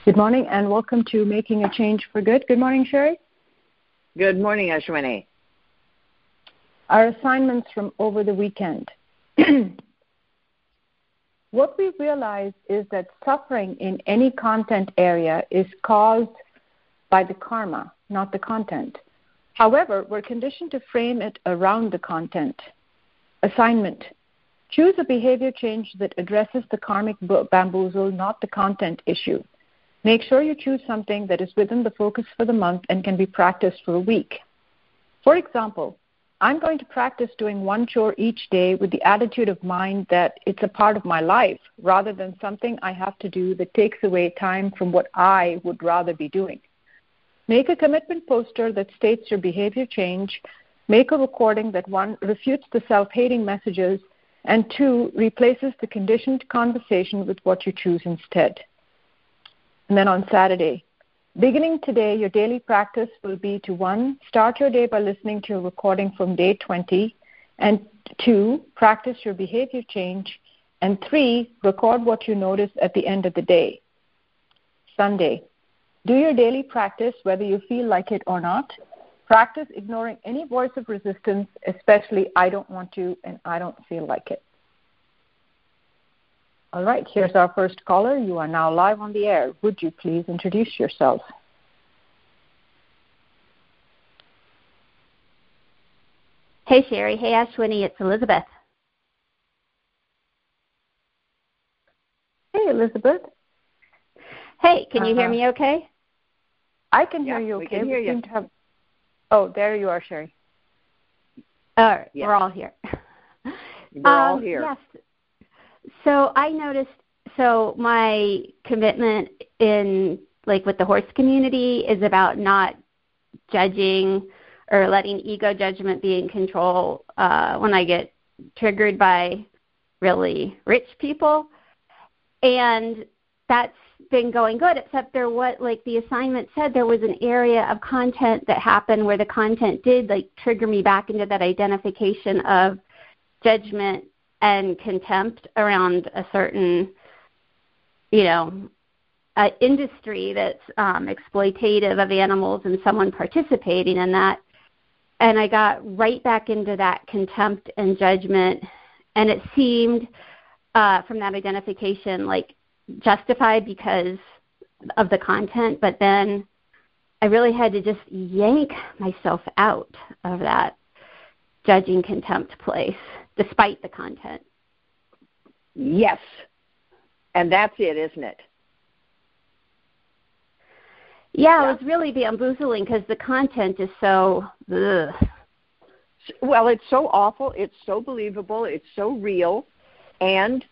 Good morning and welcome to Making a Change for Good. Good morning, Sherry. Good morning, Ashwini. Our assignments from over the weekend. What we realized is that suffering in any content area is caused by the karma, not the content. However, we're conditioned to frame it around the content. Assignment. Choose a behavior change that addresses the karmic bamboozle, not the content issue. Make sure you choose something that is within the focus for the month and can be practiced for a week. For example, I'm going to practice doing one chore each day with the attitude of mind that it's a part of my life rather than something I have to do that takes away time from what I would rather be doing. Make a commitment poster that states your behavior change. Make a recording that, 1, refutes the self-hating messages, and 2, replaces the conditioned conversation with what you choose instead. And then on Saturday, beginning today, your daily practice will be to 1, start your day by listening to a recording from day 20, and 2, practice your behavior change, and 3, record what you notice at the end of the day. Sunday, do your daily practice whether you feel like it or not. Practice ignoring any voice of resistance, especially I don't want to and I don't feel like it. All right, here's our first caller. You are now live on the air. Would you please introduce yourself? Hey, Sherry. Hey, Ashwini. It's Elizabeth. Hey, Elizabeth. Hey, can you hear me okay? I can hear you okay. We can hear you. Oh, there you are, Sherry. All right, yes. We're all here. We're all here. Yes. So I noticed, my commitment in, with the horse community is about not judging or letting ego judgment be in control when I get triggered by really rich people. And that's been going good, except the assignment said, there was an area of content that happened where the content did trigger me back into that identification of judgment and contempt around a certain, industry that's exploitative of animals and someone participating in that. And I got right back into that contempt and judgment, and it seemed from that identification justified because of the content, but then I really had to just yank myself out of that judging contempt place despite the content. Yes. And that's it, isn't it? Yeah, it was really bamboozling because the content is so, ugh. Well, it's so awful, it's so believable, it's so real, and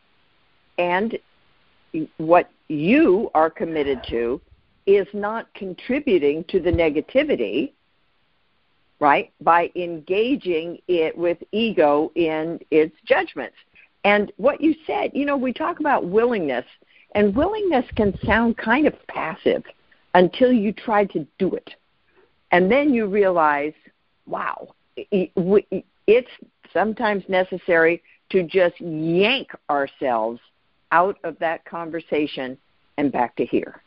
what you are committed to is not contributing to the negativity, right, by engaging it with ego in its judgments. And what you said, we talk about willingness, and willingness can sound kind of passive until you try to do it. And then you realize, wow, it's sometimes necessary to just yank ourselves out of that conversation and back to here.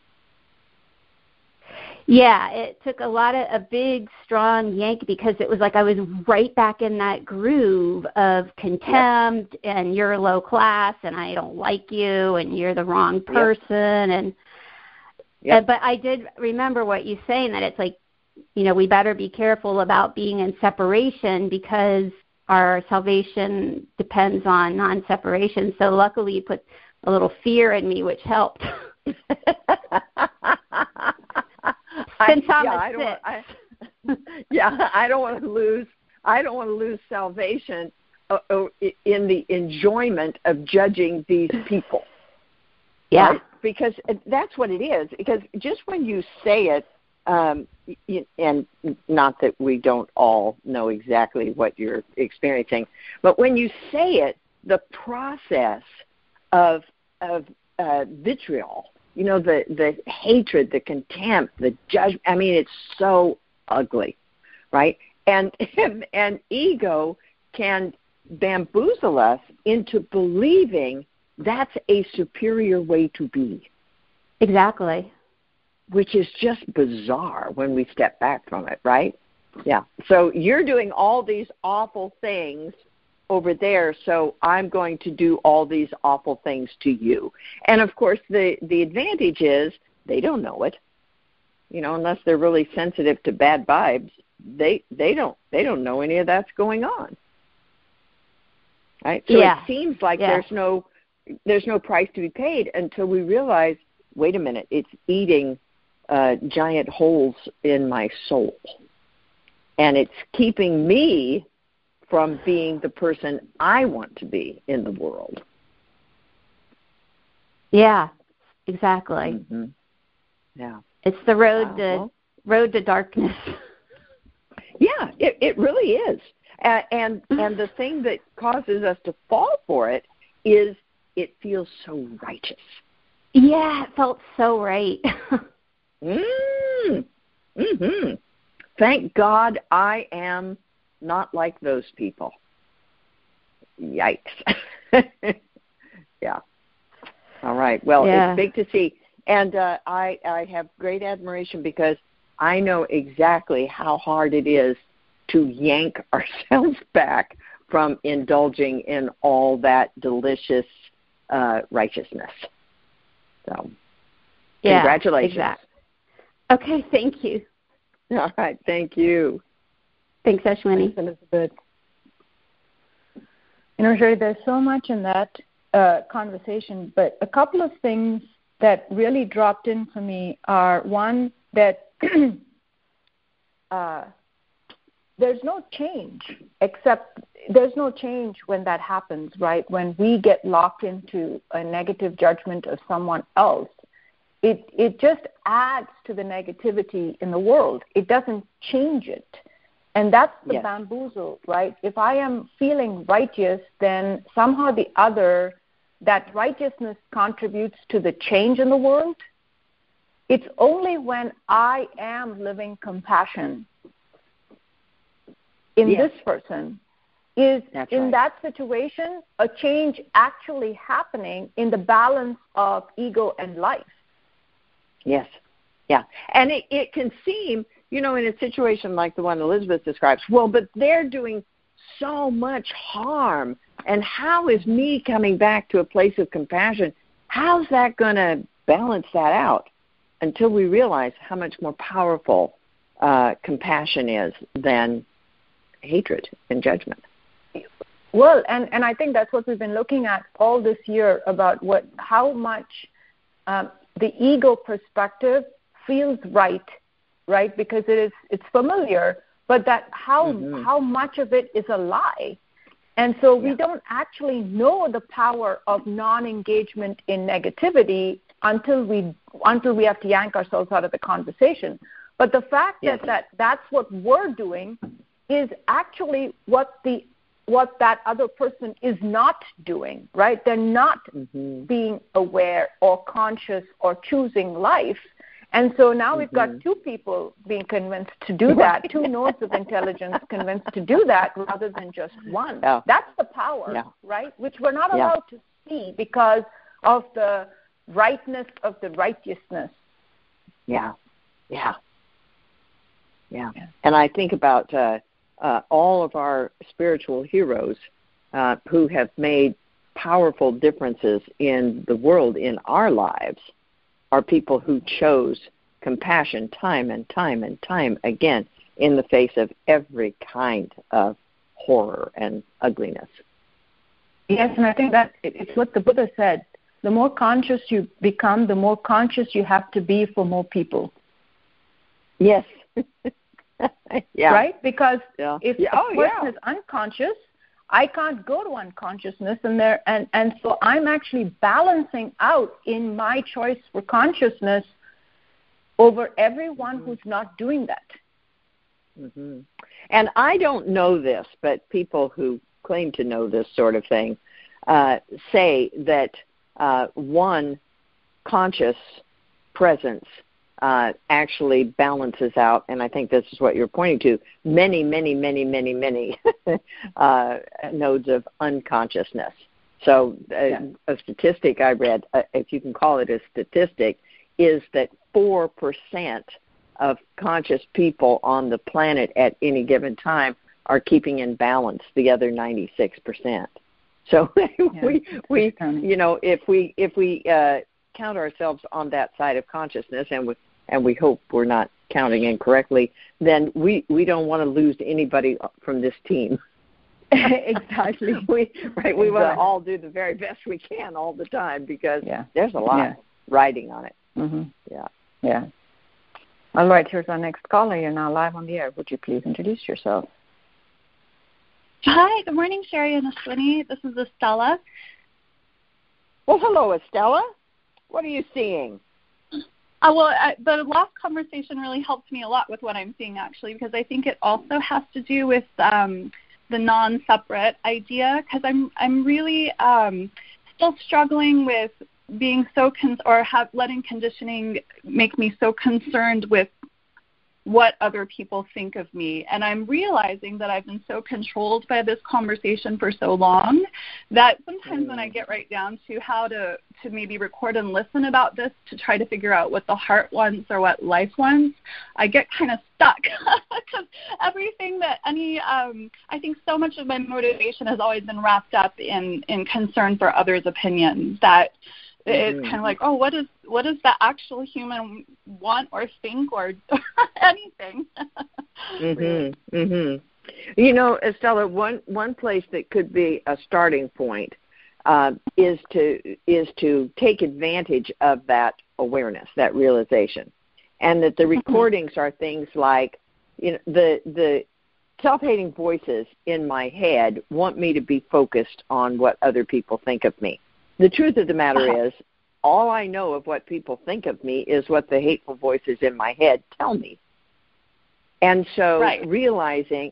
Yeah, it took a big, strong yank because it was like I was right back in that groove of contempt and you're low class and I don't like you and you're the wrong person. But I did remember what you're saying, that it's we better be careful about being in separation because our salvation depends on non-separation. So luckily you put a little fear in me, which helped. I don't want to lose salvation in the enjoyment of judging these people. Yeah, right? Because that's what it is. Because just when you say it, and not that we don't all know exactly what you're experiencing, but when you say it, the process of vitriol, the hatred, the contempt, the judgment, it's so ugly, right? And ego can bamboozle us into believing that's a superior way to be. Exactly. which is just bizarre when we step back from it, right? Yeah. So you're doing all these awful things over there, so I'm going to do all these awful things to you. And, of course, the advantage is they don't know it. You know, unless they're really sensitive to bad vibes, they don't know any of that's going on. Right? So it seems like there's no price to be paid until we realize, wait a minute, it's eating giant holes in my soul. And it's keeping me from being the person I want to be in the world. Yeah, exactly. Mm-hmm. Yeah. It's the road to darkness. Yeah, it really is. And the thing that causes us to fall for it is it feels so righteous. Yeah, it felt so right. Mm-hmm. Thank God I am not like those people. Yikes. Yeah. All right. Well, it's big to see. And I have great admiration because I know exactly how hard it is to yank ourselves back from indulging in all that delicious righteousness. So, congratulations. Exactly. Okay, thank you. All right, thank you. Thanks, Ashwini. Thanks, Elizabeth. You know, Sherry, there's so much in that conversation, but a couple of things that really dropped in for me are, one, that there's no change when that happens, right? When we get locked into a negative judgment of someone else, it just adds to the negativity in the world. It doesn't change it. And that's the bamboozle, right? If I am feeling righteous, then somehow the other, that righteousness contributes to the change in the world. It's only when I am living compassion in this person that situation, a change actually happening in the balance of ego and life. Yes. Yeah. And it can seem, you know, in a situation like the one Elizabeth describes, well, but they're doing so much harm. And how is me coming back to a place of compassion? How's that going to balance that out? Until we realize how much more powerful compassion is than hatred and judgment. Well, and I think that's what we've been looking at all this year about how much the ego perspective feels right, because it's familiar, but that how much of it is a lie. And so we don't actually know the power of non-engagement in negativity until we have to yank ourselves out of the conversation. But the fact that that's what we're doing is actually what that other person is not doing, right? They're not being aware or conscious or choosing life. And so now we've got two people being convinced to do that, two nodes of intelligence convinced to do that rather than just one. Yeah. That's the power, right? Which we're not allowed to see because of the rightness of the righteousness. Yeah. And I think about all of our spiritual heroes who have made powerful differences in the world, in our lives, are people who chose compassion time and time and time again in the face of every kind of horror and ugliness. Yes, and I think that it's what the Buddha said. The more conscious you become, the more conscious you have to be for more people. Yes. Right? Because if a person is unconscious, I can't go to unconsciousness, and so I'm actually balancing out in my choice for consciousness over everyone who's not doing that. Mm-hmm. And I don't know this, but people who claim to know this sort of thing say that one conscious presence actually balances out, and I think this is what you're pointing to, many nodes of unconsciousness. So a statistic I read, if you can call it a statistic, is that 4% of conscious people on the planet at any given time are keeping in balance the other 96%. So we you know, if we count ourselves on that side of consciousness, and we hope we're not counting incorrectly, then we don't want to lose anybody from this team. Exactly. We want to all do the very best we can all the time, because there's a lot riding on it. Mm-hmm. Yeah. All right, here's our next caller. You're now live on the air. Would you please introduce yourself? Hi, good morning, Sherry and Ashwini. This is Estella. Well, hello, Estella. What are you seeing? The last conversation really helped me a lot with what I'm seeing, actually, because I think it also has to do with the non-separate idea, because I'm really still struggling with being so letting conditioning make me so concerned with what other people think of me. And I'm realizing that I've been so controlled by this conversation for so long that sometimes when I get right down to how to maybe record and listen about this to try to figure out what the heart wants or what life wants, I get kind of stuck. Because everything that I think so much of my motivation has always been wrapped up in concern for others' opinions, that it's kind of like, oh, what does the actual human want or think or anything? You know, Estella, one place that could be a starting point is to take advantage of that awareness, that realization, and that the recordings are things like, you know, the self-hating voices in my head want me to be focused on what other people think of me. The truth of the matter is, all I know of what people think of me is what the hateful voices in my head tell me. And so realizing,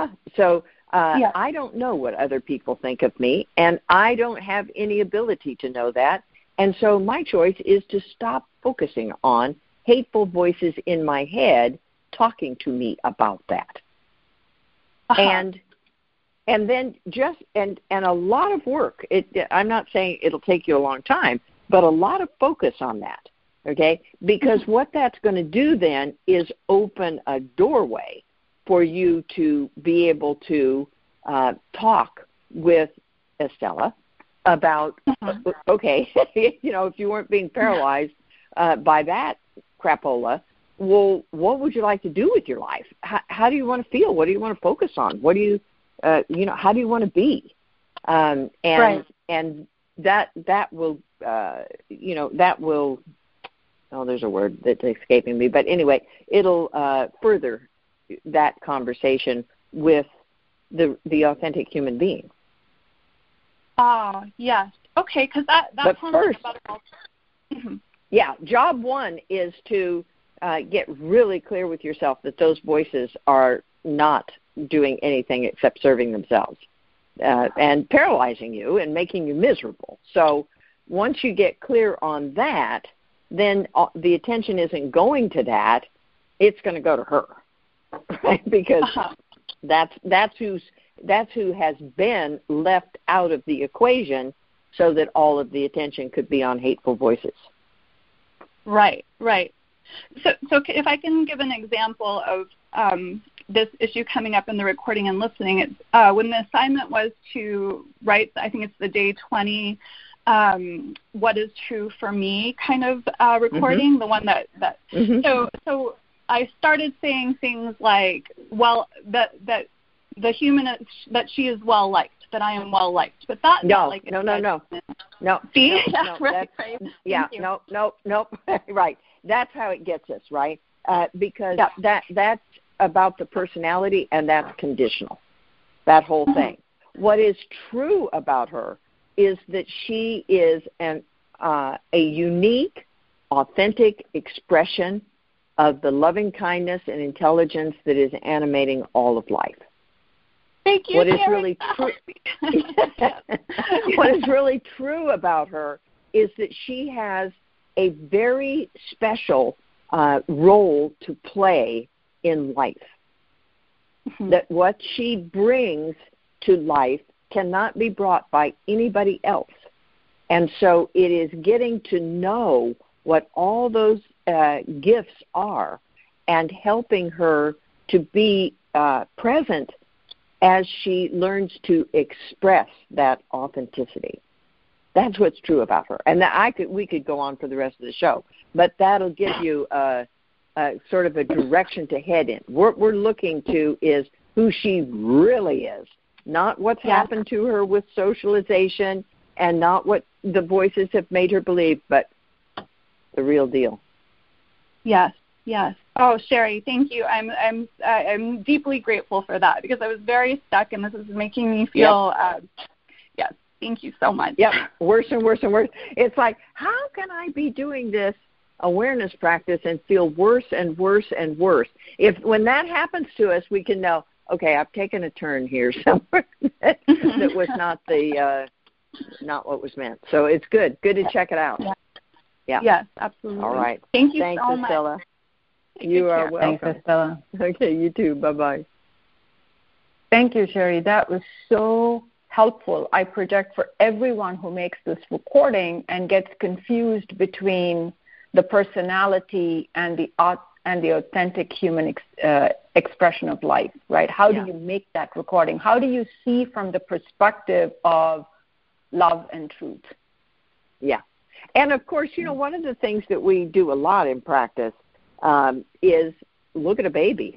I don't know what other people think of me, and I don't have any ability to know that. And so my choice is to stop focusing on hateful voices in my head talking to me about that. And then and a lot of work. I'm not saying it'll take you a long time, but a lot of focus on that, okay? Because what that's going to do then is open a doorway for you to be able to talk with Estella about, okay, you know, if you weren't being paralyzed by that crapola, well, what would you like to do with your life? How do you want to feel? What do you want to focus on? What do you how do you want to be? And that will, that will, there's a word that's escaping me, but anyway, it'll further that conversation with the authentic human being. Yes. Okay, because that sounds first, like a better job one is to get really clear with yourself that those voices are not doing anything except serving themselves and paralyzing you and making you miserable. So once you get clear on that, then the attention isn't going to that, it's going to go to her, right? Because that's who has been left out of the equation so that all of the attention could be on hateful voices. Right. So if I can give an example of this issue coming up in the recording and listening, it's when the assignment was to write, I think it's the day 20, what is true for me kind of recording, the one that so I started saying things like, well, that the human, that she is well liked, that I am well liked, but that's no. See, no, right. No, right. That's how it gets us, right? Because that's about the personality, and that's conditional, that whole thing. What is true about her is that she is a unique, authentic expression of the loving kindness and intelligence that is animating all of life. Thank you. What is really true? What is really true about her is that she has a very special role to play in life. That what she brings to life cannot be brought by anybody else. And so it is getting to know what all those gifts are and helping her to be present as she learns to express that authenticity. That's what's true about her. And we could go on for the rest of the show, but that'll give you sort of a direction to head in. What we're looking to is who she really is, not what's happened to her with socialization and not what the voices have made her believe, but the real deal. Yes. Yes. Oh, Sherry, thank you. I'm deeply grateful for that because I was very stuck, and this is making me feel. Yes. Thank you so much. Yep. Worse and worse and worse. It's like, how can I be doing this awareness practice and feel worse and worse and worse? When that happens to us, we can know, okay, I've taken a turn here somewhere that was not what was meant. So it's good. Good to check it out. Yeah. Yes, absolutely. All right. Thank you Thanks, so Estella. much. You are welcome. Thanks, Estella. Okay, you too. Bye-bye. Thank you, Sherry. That was so helpful. I project for everyone who makes this recording and gets confused between the personality and the authentic human expression of life, right? How do you make that recording? How do you see from the perspective of love and truth? Yeah. And, of course, one of the things that we do a lot in practice is look at a baby,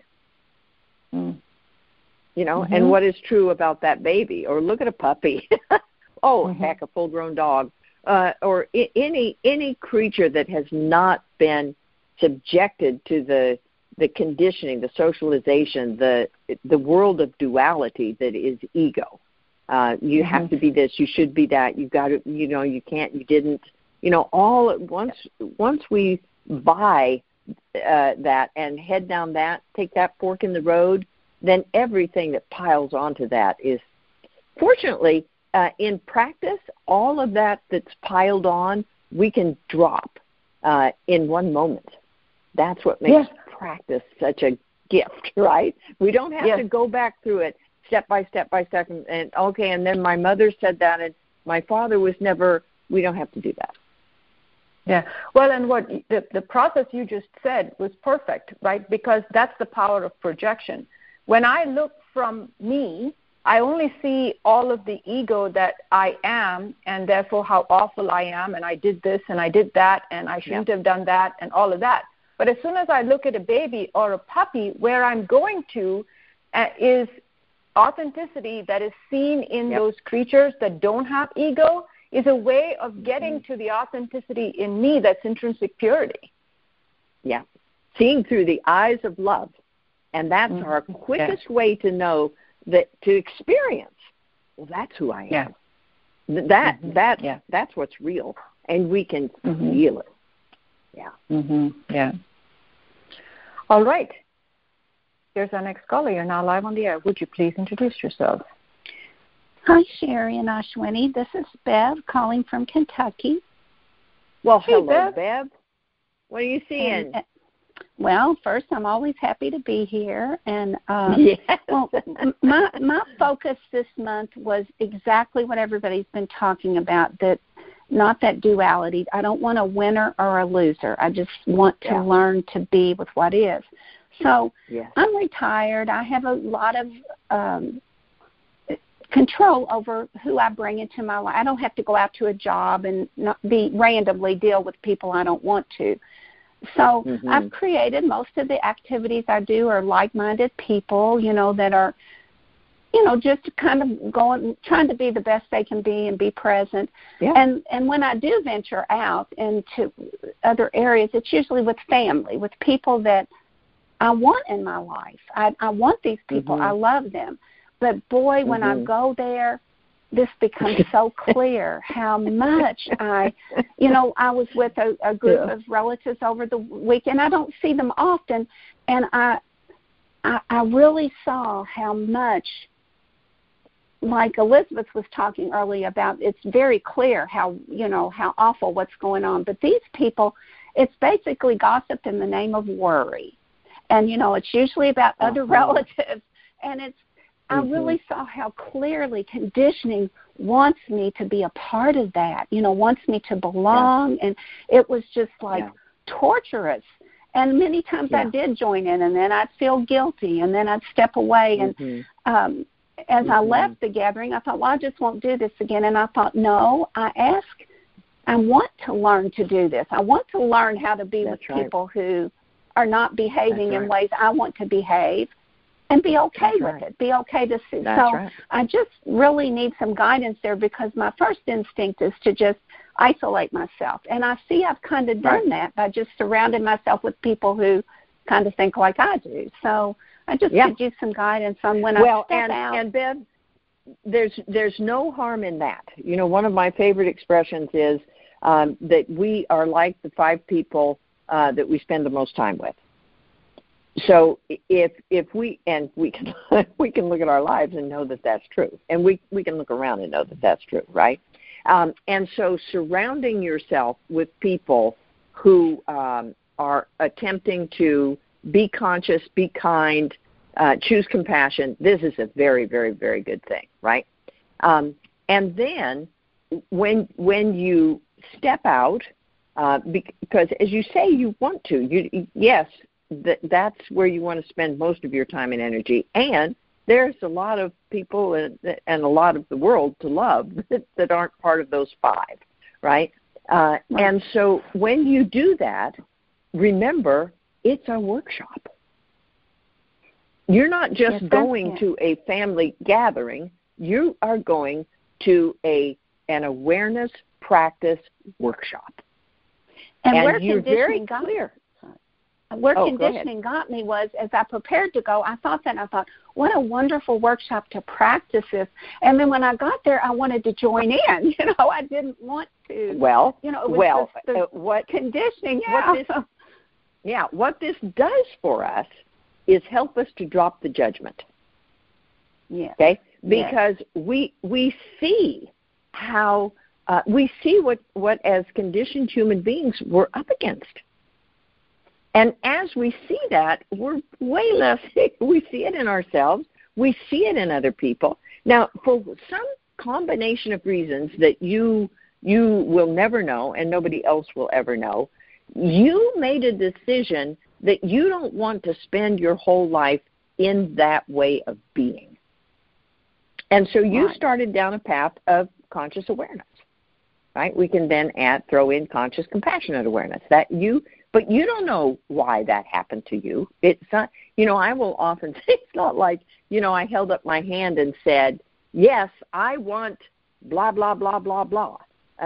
and what is true about that baby, or look at a puppy. Heck, a full-grown dog, or any creature that has not been subjected to the conditioning, the socialization, the world of duality that is ego. You have to be this, you should be that, you got to, you can't, you didn't, all at once we buy that and head down that, take that fork in the road, then everything that piles onto that is, fortunately, in practice, all of that's piled on, we can drop in one moment. That's what makes practice such a gift, right? We don't have to go back through it step by step by step, and then my mother said that, and my father was never, we don't have to do that. Yeah. Well, and what the process you just said was perfect, right? Because that's the power of projection. When I look from me, I only see all of the ego that I am, and therefore how awful I am, and I did this and I did that, and I shouldn't have done that, and all of that. But as soon as I look at a baby or a puppy, where I'm going to is authenticity that is seen in those creatures that don't have ego, is a way of getting to the authenticity in me that's intrinsic purity. Yeah. Seeing through the eyes of love. And that's our quickest way to know that, to experience, well, that's who I am. That's what's real. And we can feel it. Yeah. Yeah. All right. Here's our next caller. You're now live on the air. Would you please introduce yourself? Hi, Sherry and Ashwini. This is Bev calling from Kentucky. Well, hello, Bev. What are you seeing? Well, first, I'm always happy to be here. And well, my focus this month was exactly what everybody's been talking about, that not that duality. I don't want a winner or a loser. I just want to learn to be with what is. So I'm retired. I have a lot of control over who I bring into my life. I don't have to go out to a job and not randomly deal with people I don't want to. So I've created most of the activities I do are like-minded people, that are, just kind of trying to be the best they can be and be present. Yeah. And when I do venture out into other areas, it's usually with family, with people that I want in my life. I want these people. I love them. But, boy, when I go there, this becomes so clear how much I was with a group of relatives over the weekend. I don't see them often, and I really saw how much, like Elizabeth was talking earlier about, it's very clear how awful what's going on. But these people, it's basically gossip in the name of worry. And, it's usually about other relatives, and I really saw how clearly conditioning wants me to be a part of that, wants me to belong. And it was just like torturous. And many times I did join in, and then I'd feel guilty, and then I'd step away. And as I left the gathering, I thought, well, I just won't do this again. And I thought, no, I want to learn to do this. I want to learn how to be with people who are not behaving in ways I want to behave, and be okay with it. Be okay to see. I just really need some guidance there, because my first instinct is to just isolate myself. And I see I've kind of done that by just surrounding myself with people who kind of think like I do. So I just could use some guidance on when I step out. And Bev, there's no harm in that. One of my favorite expressions is that we are like the 5 people that we spend the most time with. So if we can we can look at our lives and know that that's true, and we can look around and know that that's true, right? And so surrounding yourself with people who are attempting to be conscious, be kind, choose compassion, this is a very, very, very good thing, right? And then when you step out, because as you say you want to, that's where you want to spend most of your time and energy, and there's a lot of people and a lot of the world to love that aren't part of those 5, right? And so when you do that, remember, it's a workshop. You're not just going to a family gathering. You are going to an awareness practice workshop. And you're very clear. Where conditioning got me was, as I prepared to go, I thought, what a wonderful workshop to practice this. And then when I got there, I wanted to join in. I didn't want to. What conditioning? What this does for us is help us to drop the judgment. Yeah. Okay. Because we see how we see what as conditioned human beings we're up against. And as we see that, we're way less, we see it in ourselves, we see it in other people. Now, for some combination of reasons that you will never know and nobody else will ever know, you made a decision that you don't want to spend your whole life in that way of being. And so you started down a path of conscious awareness, right? We can then throw in conscious compassionate awareness. But you don't know why that happened to you. It's not, I will often say it's not like, I held up my hand and said, yes, I want blah, blah, blah, blah, blah.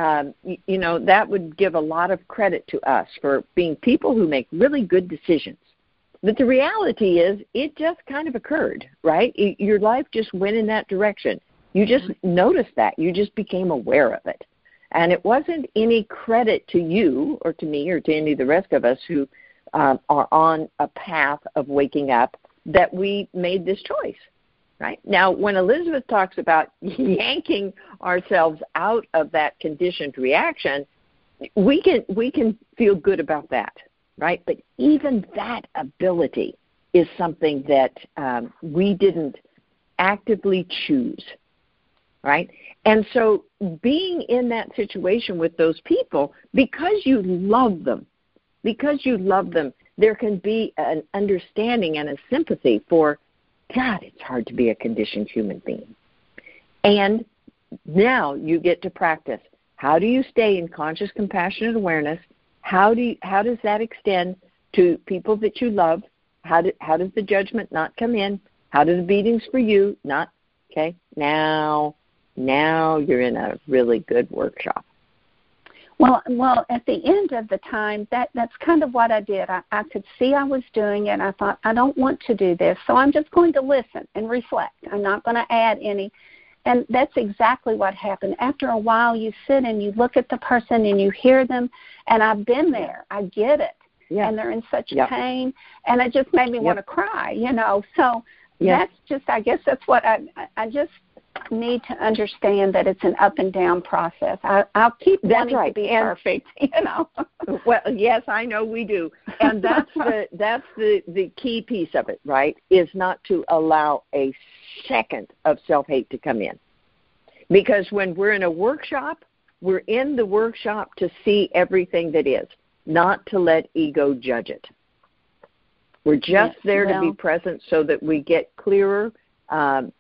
That would give a lot of credit to us for being people who make really good decisions. But the reality is it just kind of occurred, right? Your life just went in that direction. You just noticed that. You just became aware of it. And it wasn't any credit to you or to me or to any of the rest of us who are on a path of waking up that we made this choice, right? Now, when Elizabeth talks about yanking ourselves out of that conditioned reaction, we can feel good about that, right? But even that ability is something that we didn't actively choose, right? And so being in that situation with those people, because you love them, there can be an understanding and a sympathy for, God, it's hard to be a conditioned human being. And now you get to practice. How do you stay in conscious, compassionate awareness? How does that extend to people that you love? How does the judgment not come in? How do the beatings for you not? Okay, now you're in a really good workshop. Well, at the end of the time, that's kind of what I did. I could see I was doing it. I thought, I don't want to do this, so I'm just going to listen and reflect. I'm not going to add any. And that's exactly what happened. After a while, you sit and you look at the person and you hear them, and I've been there. I get it. Yeah. And they're in such pain, and it just made me want to cry, So that's just, I guess that's what I just need to understand, that it's an up and down process. I'll keep wanting to be perfect, Well, yes, I know we do, and that's the key piece of it, right? Is not to allow a second of self-hate to come in. Because when we're in a workshop, we're in the workshop to see everything that is, not to let ego judge it. We're just there to be present so that we get clearer, And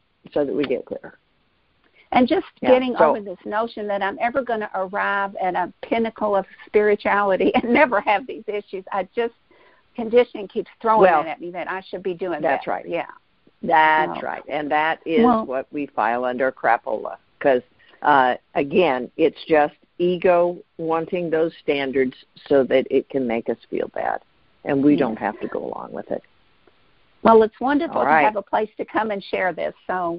just getting over this notion that I'm ever going to arrive at a pinnacle of spirituality and never have these issues. Conditioning keeps throwing it at me that I should be doing that. That's right. Yeah. That's right. And that is what we file under crapola. Because, again, it's just ego wanting those standards so that it can make us feel bad. And we don't have to go along with it. Well, it's wonderful to have a place to come and share this. So,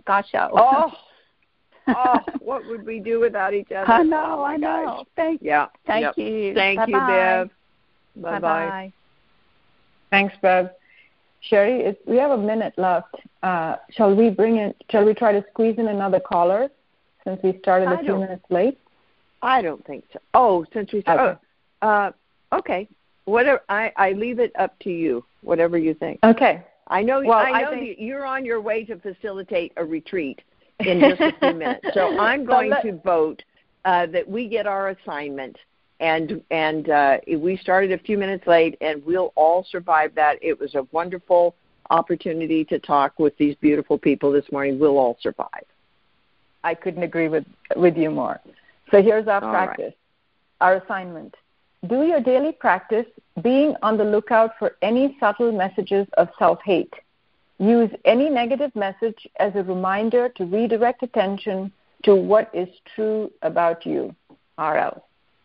what would we do without each other? I know. Thank you. Thank you, Bev. Bye-bye. Thanks, Bev. Sherry, we have a minute left. Shall we try to squeeze in another caller since we started a few minutes late? I don't think so. Oh, since we started. Okay. Whatever. I leave it up to you. Whatever you think. Okay. I know you're on your way to facilitate a retreat in just a few minutes. So I'm going to vote that we get our assignment. And we started a few minutes late, and we'll all survive that. It was a wonderful opportunity to talk with these beautiful people this morning. We'll all survive. I couldn't agree with you more. So here's our practice, our assignment. Do your daily practice being on the lookout for any subtle messages of self-hate. Use any negative message as a reminder to redirect attention to what is true about you, RL.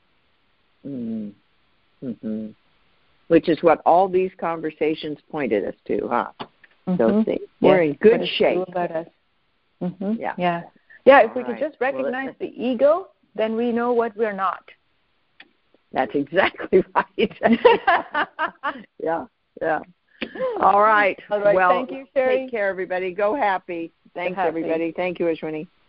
Mm-hmm. Which is what all these conversations pointed us to, huh? So see, we're in good shape. About us. Mm-hmm. Yeah. If we could just recognize the ego, then we know what we're not. That's exactly right. Yeah. All right. Well, thank you, Sherry. Take care, everybody. Go happy. Thanks, everybody. Thank you, Ashwini.